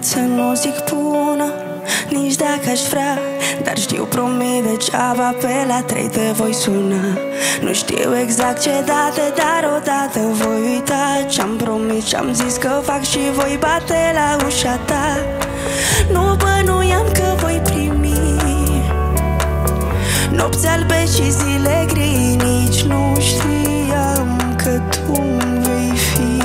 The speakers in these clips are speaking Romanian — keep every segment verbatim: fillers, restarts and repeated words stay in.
viață nu zic bună, nici dacă aș vrea, dar știu, promit degeaba, pe la trei te voi suna. Nu știu exact ce dată, dar odată voi uita ce-am promis, ce-am zis că fac și voi bate la ușa ta. Nu bănuiam că voi primi nopți albe și zile gri, nici nu știam că tu vei fi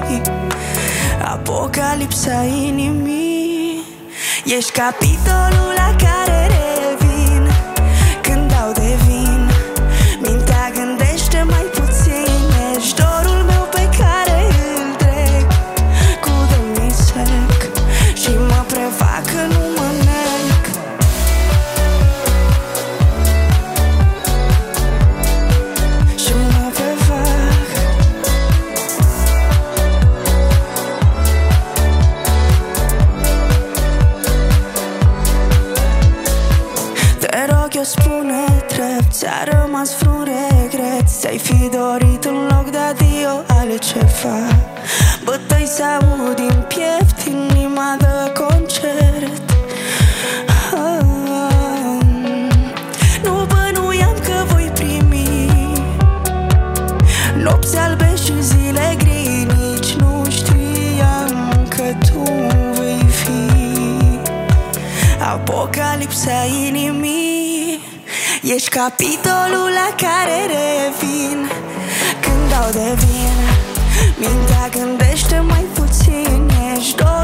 apocalipsa inimii. Ești capitolul la care revin când dau de vin. Mintea gândește mai puțin. Ești dorul meu pe care îl trec cu dămii sec și mă prefac că nu mă nec. Și mă prefac. Te rog, eu spune drept, ți-a rămas vreun regret? Ți-ai fi dorit în loc de adio altceva? Bătăi se aud din piept, inima dă concert. ah, Nu bănuiam că voi primi nopți albe și zile gri, nici nu știam că tu vei fi apocalipsa inimii. Ești capitolul la care revin când dau de vin. Mintea gândește mai puțin. Ești